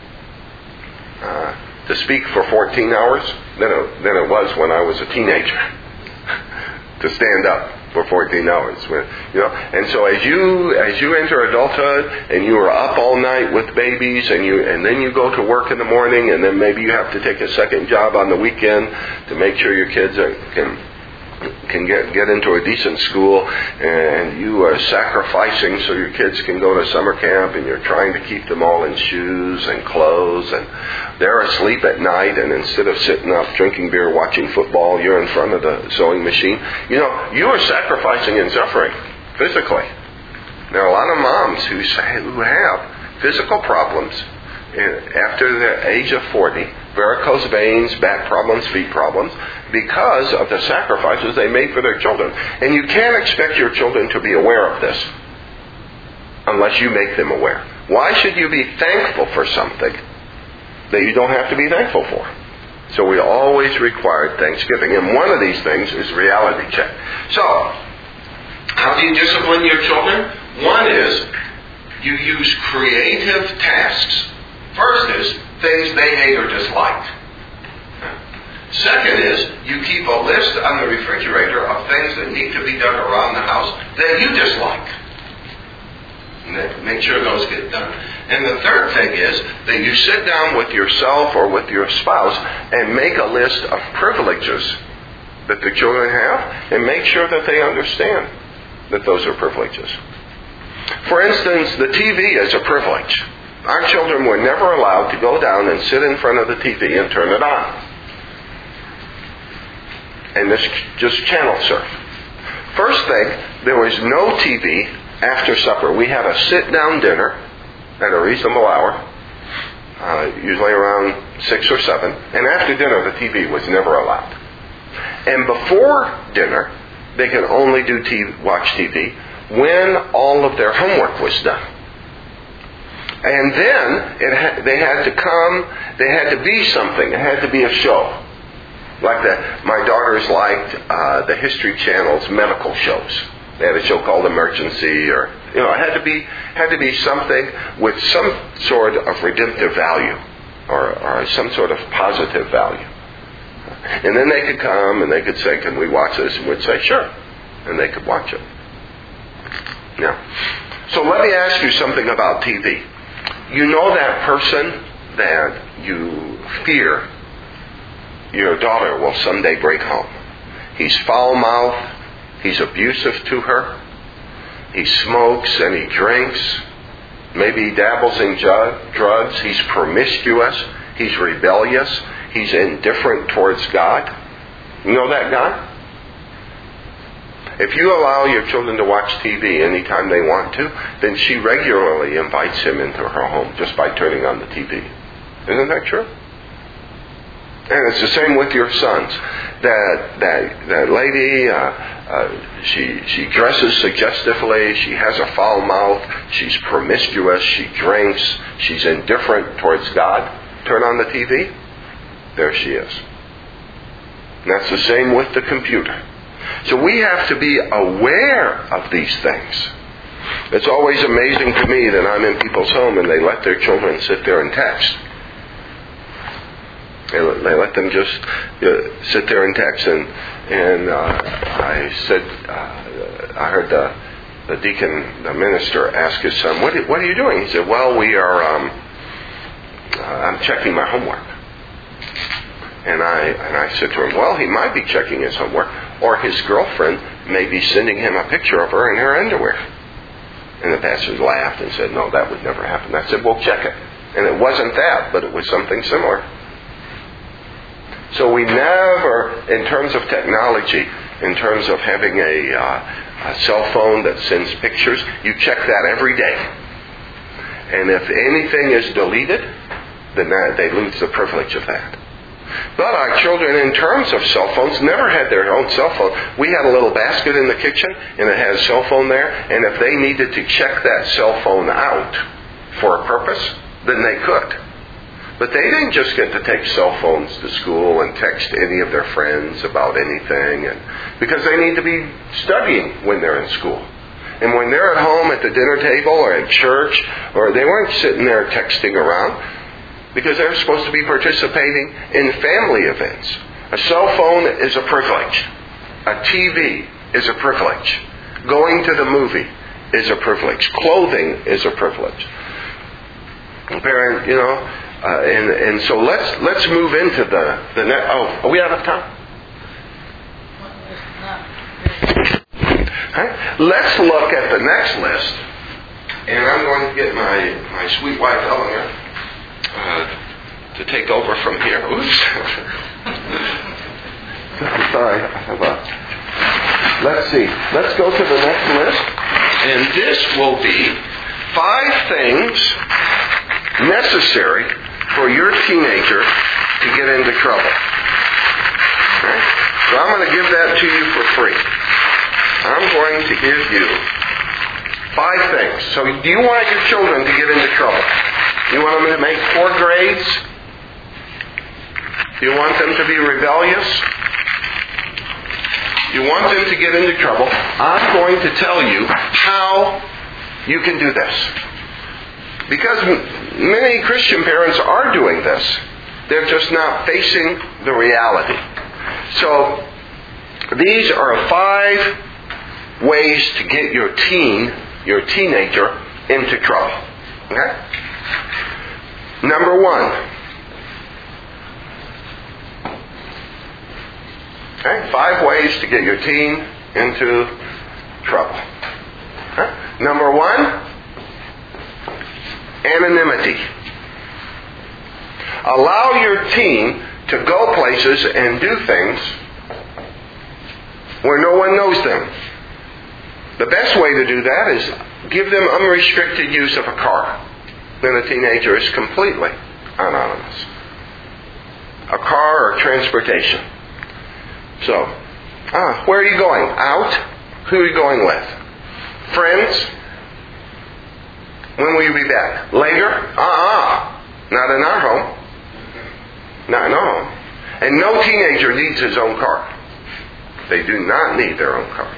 to speak for 14 hours than it was when I was a teenager to stand up for 14 hours. And so as you enter adulthood and you are up all night with babies and then you go to work in the morning, and then maybe you have to take a second job on the weekend to make sure your kids can get into a decent school, and you are sacrificing so your kids can go to summer camp, and you're trying to keep them all in shoes and clothes, and they're asleep at night, and instead of sitting up drinking beer watching football, you're in front of the sewing machine. You are sacrificing and suffering physically. There are a lot of moms who have physical problems after the age of 40, varicose veins, back problems, feet problems, because of the sacrifices they made for their children. And you can't expect your children to be aware of this unless you make them aware. Why should you be thankful for something that you don't have to be thankful for? So we always require thanksgiving. And one of these things is reality check. So, how do you discipline your children? One is you use creative tasks. First is things they hate or dislike. Second is you keep a list on the refrigerator of things that need to be done around the house that you dislike. And make sure those get done. And the third thing is that you sit down with yourself or with your spouse and make a list of privileges that the children have, and make sure that they understand that those are privileges. For instance, the TV is a privilege. Our children were never allowed to go down and sit in front of the TV and turn it on and just channel surf. First thing, there was no TV after supper. We had a sit-down dinner at a reasonable hour, usually around 6 or 7. And after dinner, the TV was never allowed. And before dinner, they could only watch TV when all of their homework was done. And then they had to be something. It had to be a show. Like my daughters liked the History Channel's medical shows. They had a show called Emergency, or it had to be something with some sort of redemptive value, or some sort of positive value. And then they could come and they could say, can we watch this? And we'd say, sure. And they could watch it. Now, so let me ask you something about TV. You know that person that you fear your daughter will someday break home. He's foul-mouthed. He's abusive to her. He smokes and he drinks. Maybe he dabbles in drugs. He's promiscuous. He's rebellious. He's indifferent towards God. You know that guy? If you allow your children to watch TV anytime they want to, then she regularly invites him into her home just by turning on the TV. Isn't that true? And it's the same with your sons. That lady, she dresses suggestively. She has a foul mouth. She's promiscuous. She drinks. She's indifferent towards God. Turn on the TV. There she is. And that's the same with the computer. So we have to be aware of these things. It's always amazing to me that I'm in people's home and they let their children sit there and text. They let them just sit there and text. And I said, I heard the deacon, the minister, ask his son, "What are you doing?" He said, "Well, I'm checking my homework." And I said to him, "Well, he might be checking his homework, or his girlfriend may be sending him a picture of her in her underwear." And the pastor laughed and said, "No, that would never happen." I said, "Well, check it." And it wasn't that, but it was something similar. So we never, in terms of technology, in terms of having a cell phone that sends pictures, you check that every day. And if anything is deleted, then they lose the privilege of that. But our children, in terms of cell phones, never had their own cell phone. We had a little basket in the kitchen, and it had a cell phone there. And if they needed to check that cell phone out for a purpose, then they could. But they didn't just get to take cell phones to school and text any of their friends about anything, because they need to be studying when they're in school. And when they're at home at the dinner table or at church, or they weren't sitting there texting around, because they're supposed to be participating in family events. A cell phone is a privilege. A TV is a privilege. Going to the movie is a privilege. Clothing is a privilege. Parent, and so let's move into the next. Oh, are we out of time? Right. Let's look at the next list, and I'm going to get my sweet wife Eleanor to take over from here. Oops. Sorry. Let's see. Let's go to the next list. And this will be 5 things necessary for your teenager to get into trouble. Okay? So I'm going to give that to you for free. I'm going to give you 5 things. So do you want your children to get into trouble? You want them to make poor grades? Do you want them to be rebellious? You want them to get into trouble? I'm going to tell you how you can do this. Because many Christian parents are doing this. They're just not facing the reality. So these are 5 ways to get your teenager into trouble. Okay? Number 1. Okay? 5 ways to get your teen into trouble. Okay? Number 1, anonymity. Allow your teen to go places and do things where no one knows them. The best way to do that is give them unrestricted use of a car. Then a teenager is completely anonymous. A car or transportation. So, where are you going? Out? Who are you going with? Friends? When will you be back? Later? Not in our home. Not in our home. And no teenager needs his own car. They do not need their own car.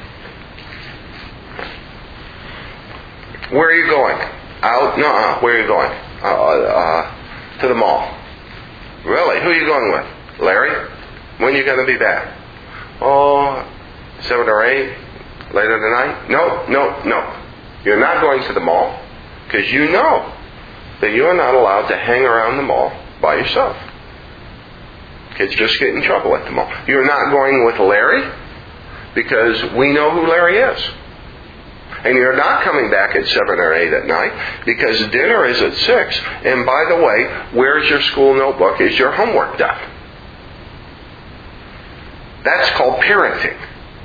Where are you going? Out? No. Where are you going? To the mall. Really? Who are you going with? Larry? When are you going to be back? Oh, 7 or 8 later tonight? No. You're not going to the mall because you know that you are not allowed to hang around the mall by yourself. Kids just get in trouble at the mall. You're not going with Larry because we know who Larry is. And you're not coming back at 7 or 8 at night because dinner is at 6. And by the way, where's your school notebook? Is your homework done? That's called parenting.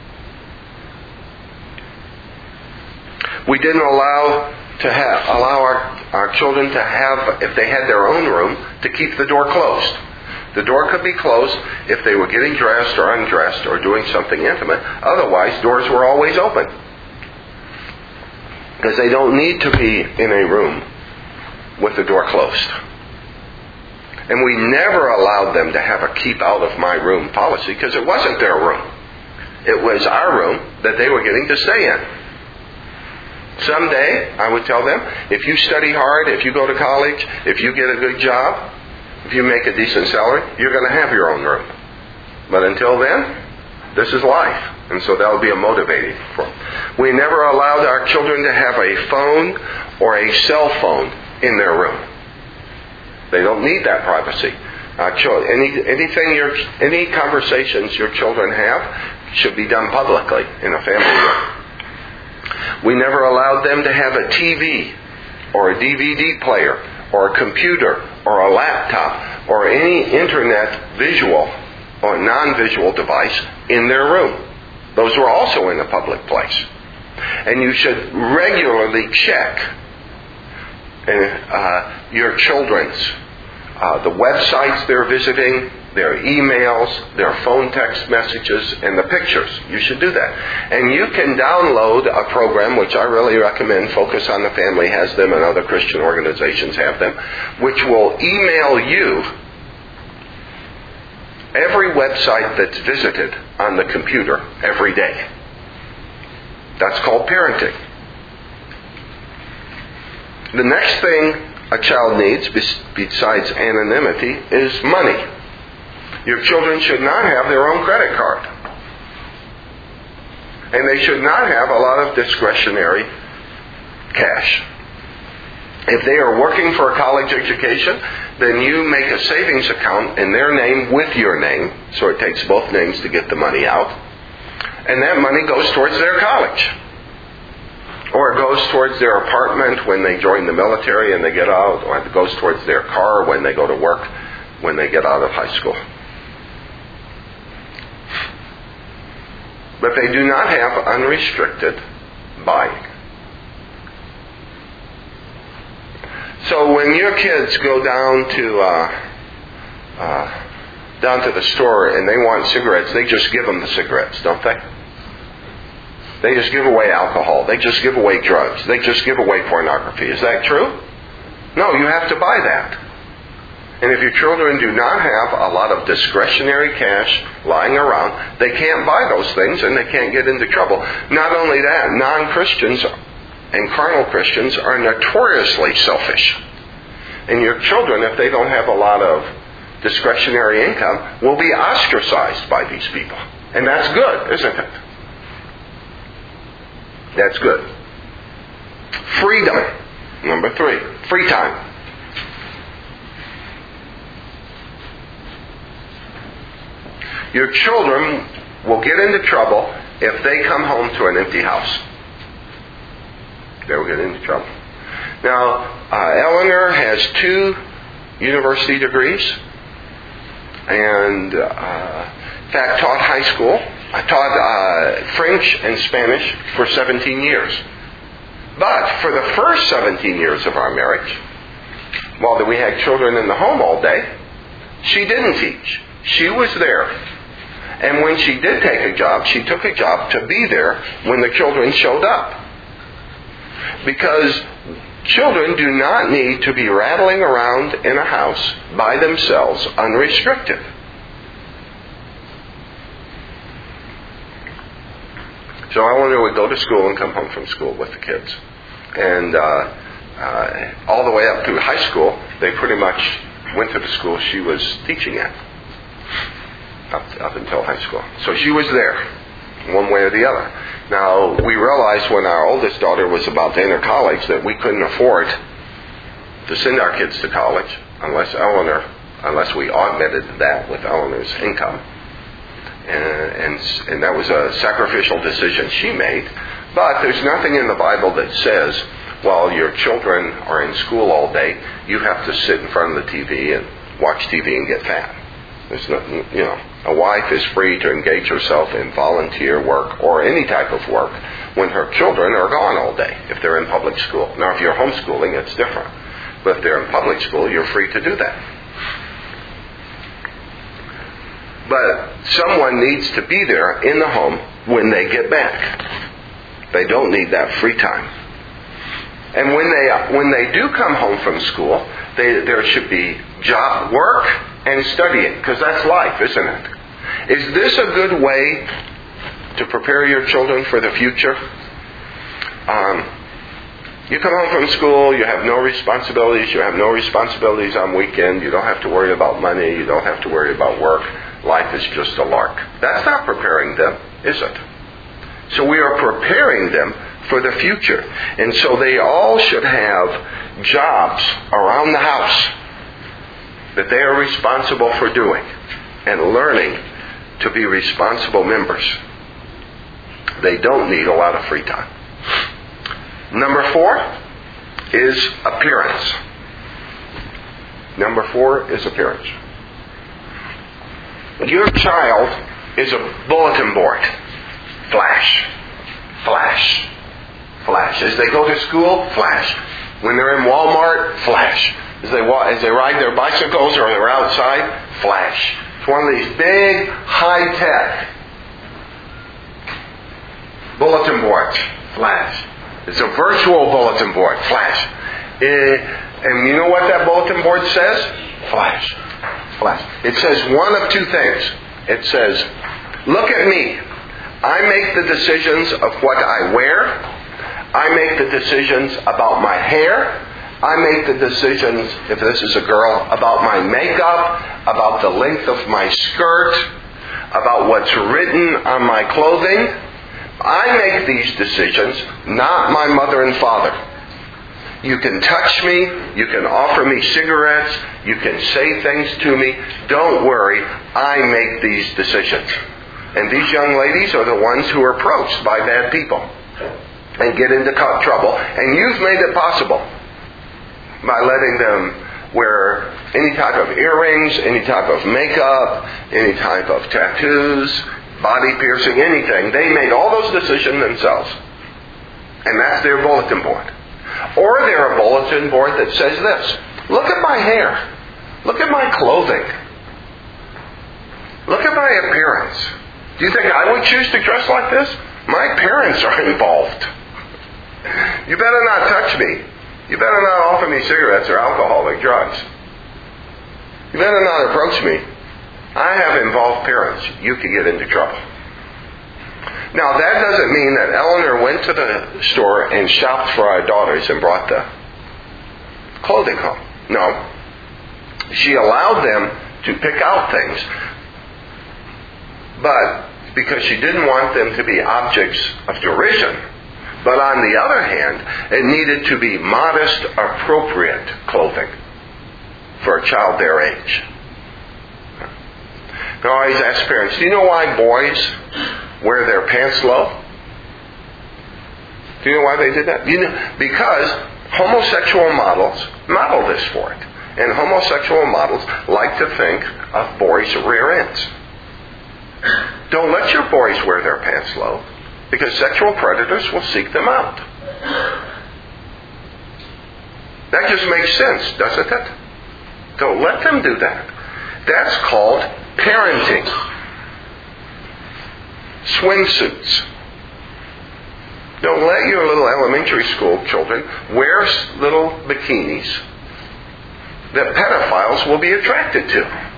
We didn't allow our children to have, if they had their own room, to keep the door closed. The door could be closed if they were getting dressed or undressed or doing something intimate. Otherwise, doors were always open. Because they don't need to be in a room with the door closed. And we never allowed them to have a keep out of my room policy because it wasn't their room. It was our room that they were getting to stay in. Someday, I would tell them, if you study hard, if you go to college, if you get a good job, if you make a decent salary, you're going to have your own room. But until then, this is life. And so that would be a motivating for them. We never allowed our children to have a phone or a cell phone in their room. They don't need that privacy. Any conversations your children have should be done publicly in a family room. We never allowed them to have a TV or a DVD player or a computer or a laptop or any internet visual or non-visual device in their room. Those were also in a public place. And you should regularly check your children's, the websites they're visiting, their emails, their phone text messages, and the pictures. You should do that. And you can download a program, which I really recommend. Focus on the Family has them and other Christian organizations have them, which will email you every website that's visited on the computer every day. That's called parenting. The next thing a child needs, besides anonymity, is money. Your children should not have their own credit card. And they should not have a lot of discretionary cash. If they are working for a college education, then you make a savings account in their name with your name, so it takes both names to get the money out. And that money goes towards their college. Or it goes towards their apartment when they join the military and they get out, or it goes towards their car when they go to work, when they get out of high school. But they do not have unrestricted buying. So when your kids go down to the store and they want cigarettes, they just give them the cigarettes, don't they? They just give away alcohol. They just give away drugs. They just give away pornography. Is that true? No, you have to buy that. And if your children do not have a lot of discretionary cash lying around, they can't buy those things and they can't get into trouble. Not only that, non-Christians and carnal Christians are notoriously selfish. And your children, if they don't have a lot of discretionary income, will be ostracized by these people. And that's good, isn't it? That's good. Freedom. Number 3. Free time. Your children will get into trouble if they come home to an empty house. They will get into trouble. Now, Eleanor has 2 university degrees and, in fact, taught high school. I taught French and Spanish for 17 years. But for the first 17 years of our marriage, while we had children in the home all day, she didn't teach. She was there. And when she did take a job, she took a job to be there when the children showed up. Because children do not need to be rattling around in a house by themselves unrestricted. So Eleanor would go to school and come home from school with the kids. And all the way up through high school, they pretty much went to the school she was teaching at. up until high school. So she was there, one way or the other. Now, we realized when our oldest daughter was about to enter college that we couldn't afford to send our kids to college unless we augmented that with Eleanor's income. And that was a sacrificial decision she made. But there's nothing in the Bible that says, while your children are in school all day, you have to sit in front of the TV and watch TV and get fat. There's nothing, a wife is free to engage herself in volunteer work or any type of work when her children are gone all day, if they're in public school. Now, if you're homeschooling, it's different. But if they're in public school, you're free to do that. But someone needs to be there in the home when they get back. They don't need that free time. And when they do come home from school, there should be job work and studying, because that's life, isn't it? Is this a good way to prepare your children for the future? You come home from school, you have no responsibilities. You have no responsibilities on weekend. You don't have to worry about money. You don't have to worry about work. Life is just a lark. That's not preparing them, is it? So we are preparing them for the future. And so they all should have jobs around the house that they are responsible for doing and learning to be responsible members. They don't need a lot of free time. Number 4 is appearance. Number 4 is appearance. Your child is a bulletin board. Flash. Flash. Flash. As they go to school, flash. When they're in Walmart, flash. As they ride their bicycles or they're outside, flash. It's one of these big, high-tech bulletin boards. Flash. It's a virtual bulletin board. Flash. And you know what that bulletin board says? Flash. Flash. It says one of two things. It says, look at me. I make the decisions of what I wear. I make the decisions about my hair. I make the decisions, if this is a girl, about my makeup, about the length of my skirt, about what's written on my clothing. I make these decisions, not my mother and father. You can touch me. You can offer me cigarettes. You can say things to me. Don't worry. I make these decisions. And these young ladies are the ones who are approached by bad people and get into trouble. And you've made it possible by letting them wear any type of earrings, any type of makeup, any type of tattoos, body piercing, anything. They made all those decisions themselves. And that's their bulletin board. Or they're a bulletin board that says this. Look at my hair. Look at my clothing. Look at my appearance. Do you think I would choose to dress like this? My parents are involved. You better not touch me. You better not offer me cigarettes or alcoholic drugs. You better not approach me. I have involved parents. You could get into trouble. Now, that doesn't mean that Eleanor went to the store and shopped for our daughters and brought the clothing home. No. She allowed them to pick out things, but because she didn't want them to be objects of derision. But on the other hand, it needed to be modest, appropriate clothing for a child their age. I always ask parents, do you know why boys wear their pants low? Do you know why they did that? Because homosexual models model this for it. And homosexual models like to think of boys' rear ends. Don't let your boys wear their pants low, because sexual predators will seek them out. That just makes sense, doesn't it? Don't let them do that. That's called parenting. Swimsuits. Don't let your little elementary school children wear little bikinis that pedophiles will be attracted to.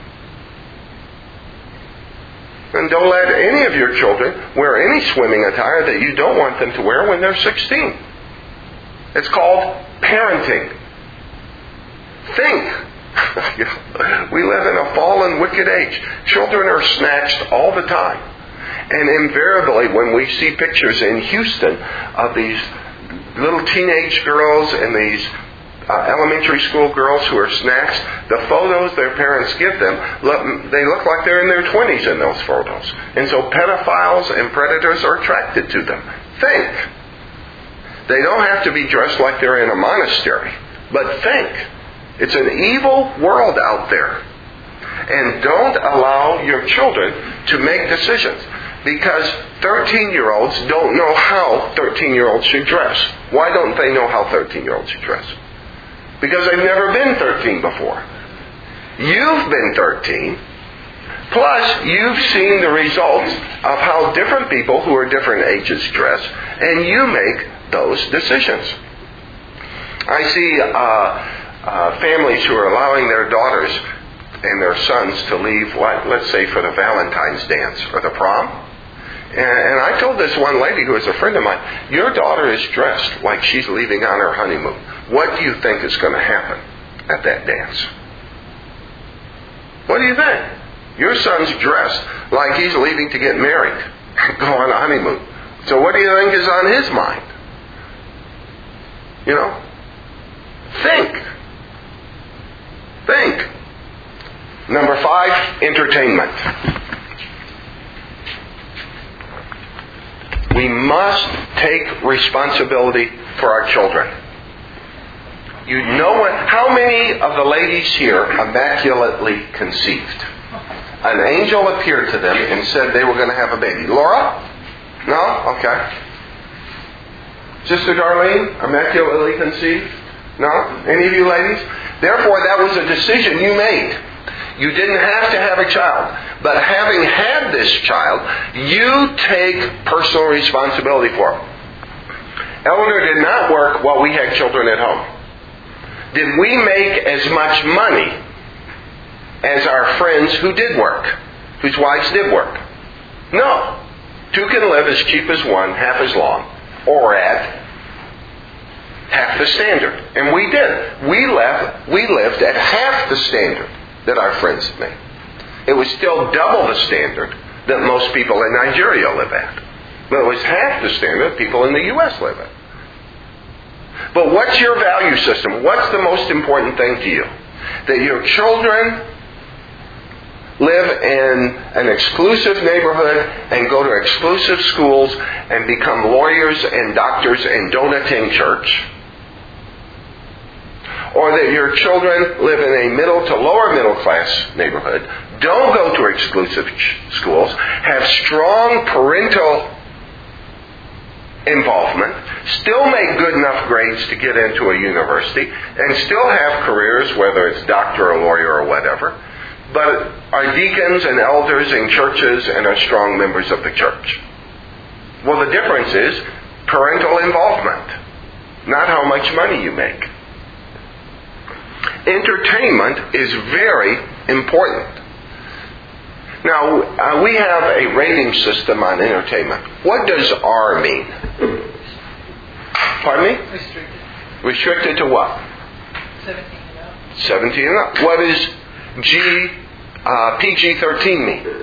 And don't let any of your children wear any swimming attire that you don't want them to wear when they're 16. It's called parenting. Think. We live in a fallen, wicked age. Children are snatched all the time. And invariably, when we see pictures in Houston of these little teenage girls and these elementary school girls who are snatched, the photos their parents give them, they look like they're in their 20s in those photos. And so pedophiles and predators are attracted to them. Think. They don't have to be dressed like they're in a monastery. But think. It's an evil world out there. And don't allow your children to make decisions. Because 13-year-olds don't know how 13-year-olds should dress. Why don't they know how 13-year-olds should dress? Because they've never been 13 before. You've been 13. Plus, you've seen the results of how different people who are different ages dress. And you make those decisions. I see families who are allowing their daughters and their sons to leave, let's say, for the Valentine's dance or the prom. And I told this one lady who is a friend of mine, your daughter is dressed like she's leaving on her honeymoon. What do you think is going to happen at that dance? What do you think? Your son's dressed like he's leaving to get married, go on a honeymoon. So what do you think is on his mind? You know? Think. Number 5, entertainment. We must take responsibility for our children. You know what? How many of the ladies here immaculately conceived? An angel appeared to them and said they were going to have a baby. Laura? No? Okay. Sister Darlene, immaculately conceived? No? Any of you ladies? Therefore, that was a decision you made. You didn't have to have a child. But having had this child, you take personal responsibility for it. Eleanor did not work while we had children at home. Did we make as much money as our friends who did work, whose wives did work? No. 2 can live as cheap as 1, half as long, or at half the standard. And we did. We lived at half the standard that our friends made. It was still double the standard that most people in Nigeria live at. But it was half the standard people in the U.S. live at. But what's your value system? What's the most important thing to you? That your children live in an exclusive neighborhood and go to exclusive schools and become lawyers and doctors and don't attend church? Or that your children live in a middle to lower middle class neighborhood, don't go to exclusive schools, have strong parental involvement, still make good enough grades to get into a university, and still have careers, whether it's doctor or lawyer or whatever, but are deacons and elders in churches and are strong members of the church? Well, the difference is parental involvement, not how much money you make. Entertainment is very important. Now, we have a rating system on entertainment. What does R mean? Pardon me? Restricted. Restricted to what? 17 and up. 17 and up. What does PG-13 mean?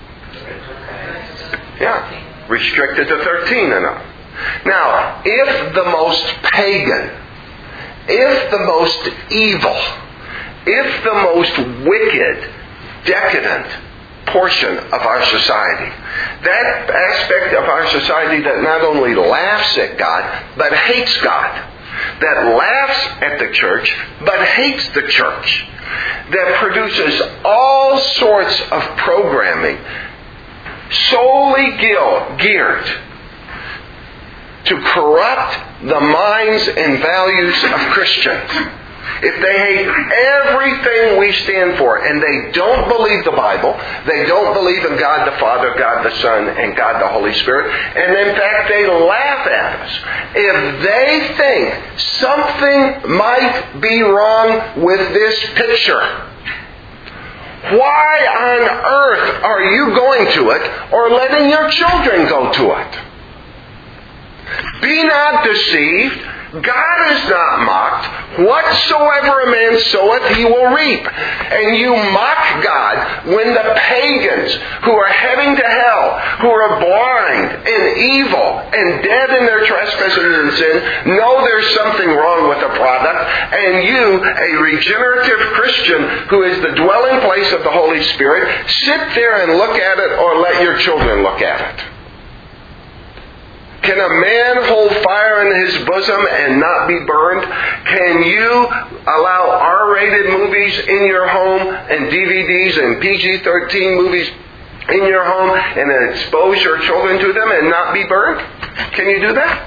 Yeah, restricted to 13 and up. Now, if the most pagan, if the most evil, if the most wicked, decadent portion of our society, that aspect of our society that not only laughs at God, but hates God, that laughs at the church, but hates the church, that produces all sorts of programming solely geared to corrupt the minds and values of Christians. If they hate everything we stand for and they don't believe the Bible, they don't believe in God the Father, God the Son, and God the Holy Spirit, and in fact they laugh at us, if they think something might be wrong with this picture, why on earth are you going to it or letting your children go to it? Be not deceived. God is not mocked. Whatsoever a man soweth, he will reap. And you mock God when the pagans who are heading to hell, who are blind and evil and dead in their trespasses and sin, know there's something wrong with the product. And you, a regenerative Christian who is the dwelling place of the Holy Spirit, sit there and look at it, or let your children look at it. Can a man hold fire in his bosom and not be burned? Can you allow R-rated movies in your home and DVDs and PG-13 movies in your home and expose your children to them and not be burned? Can you do that?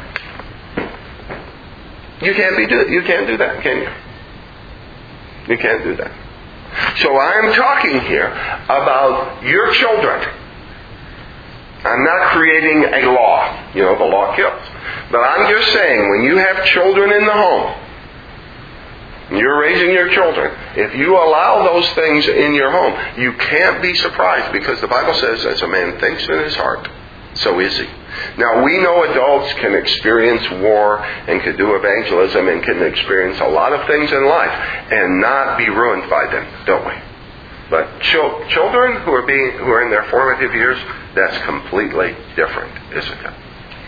You can't do that, can you? You can't do that. So I'm talking here about your children. I'm not creating a law. The law kills. But I'm just saying, when you have children in the home, you're raising your children, if you allow those things in your home, you can't be surprised, because the Bible says, as a man thinks in his heart, so is he. Now, we know adults can experience war and can do evangelism and can experience a lot of things in life and not be ruined by them, don't we? But children who are in their formative years, that's completely different, isn't it?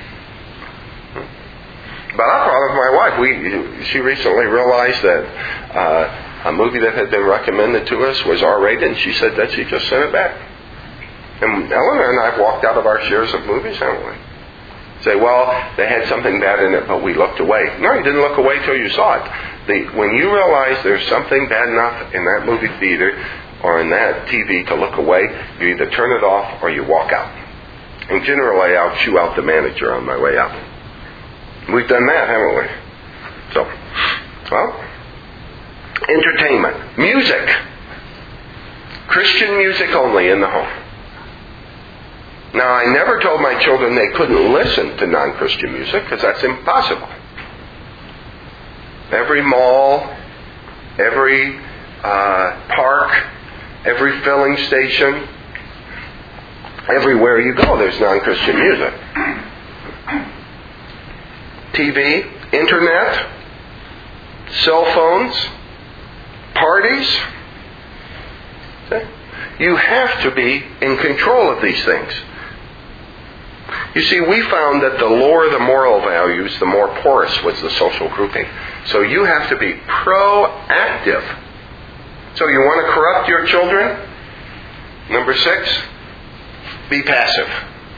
But I'm proud of my wife. She recently realized that a movie that had been recommended to us was R-rated, and she said that she just sent it back. And Eleanor and I have walked out of our shares of movies, haven't we? Say, well, they had something bad in it, but we looked away. No, you didn't look away till you saw it. When you realize there's something bad enough in that movie theater or in that TV to look away, you either turn it off or you walk out. And generally, I'll chew out the manager on my way out. We've done that, haven't we? So, well, entertainment, music, Christian music only in the home. Now, I never told my children they couldn't listen to non-Christian music, because that's impossible. Every mall, every park, every filling station, everywhere you go, there's non-Christian music. TV, internet, cell phones, parties. You have to be in control of these things. You see, we found that the lower the moral values, the more porous was the social grouping. So you have to be proactive. So you want to corrupt your children? Number 6, be passive.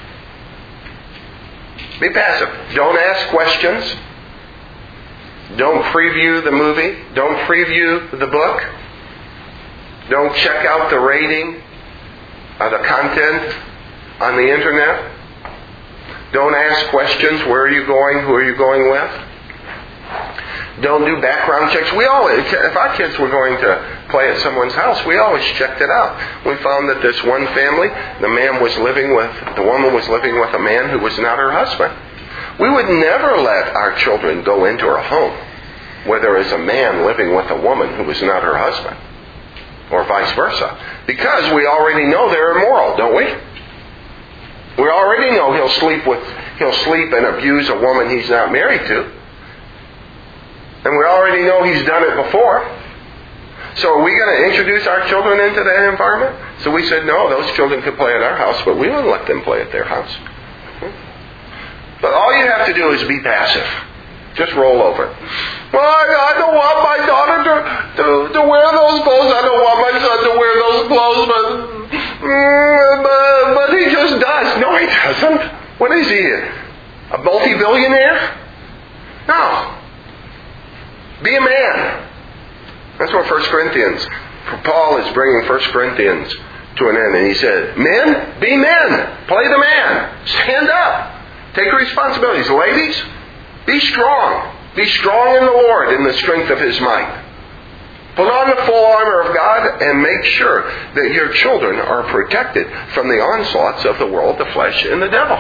Be passive. Don't ask questions. Don't preview the movie. Don't preview the book. Don't check out the rating of the content on the internet. Don't ask questions. Where are you going? Who are you going with? Don't do background checks. If our kids were going to play at someone's house, we always checked it out. We found that this one family, the woman was living with a man who was not her husband. We would never let our children go into her home where there is a man living with a woman who was not her husband, or vice versa, because we already know they're immoral, don't we? We already know he'll sleep and abuse a woman he's not married to. And we already know he's done it before. So are we going to introduce our children into that environment? So we said, no, those children could play at our house, but we wouldn't let them play at their house. But all you have to do is be passive. Just roll over. Well, I don't want my daughter to wear those clothes. I don't want my son to wear those clothes, but he just does. No, he doesn't. What is he? A multi-billionaire? No. Be a man. That's what 1 Corinthians, Paul is bringing 1 Corinthians to an end. And he said, men, be men. Play the man. Stand up. Take responsibilities. Ladies, be strong. Be strong in the Lord in the strength of His might. Put on the full armor of God and make sure that your children are protected from the onslaughts of the world, the flesh, and the devil.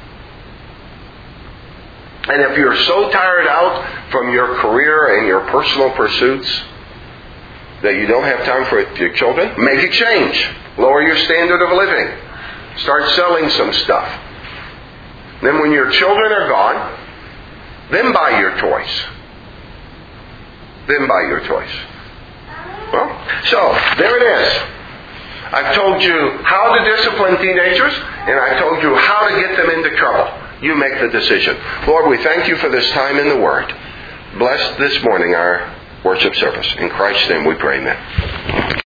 And if you're so tired out from your career and your personal pursuits that you don't have time for your children, make a change. Lower your standard of living. Start selling some stuff. Then when your children are gone, then buy your toys. then by your choice. Well, so there it is. I've told you how to discipline teenagers, and I've told you how to get them into trouble. You make the decision. Lord, we thank you for this time in the Word. Bless this morning our worship service. In Christ's name we pray, amen.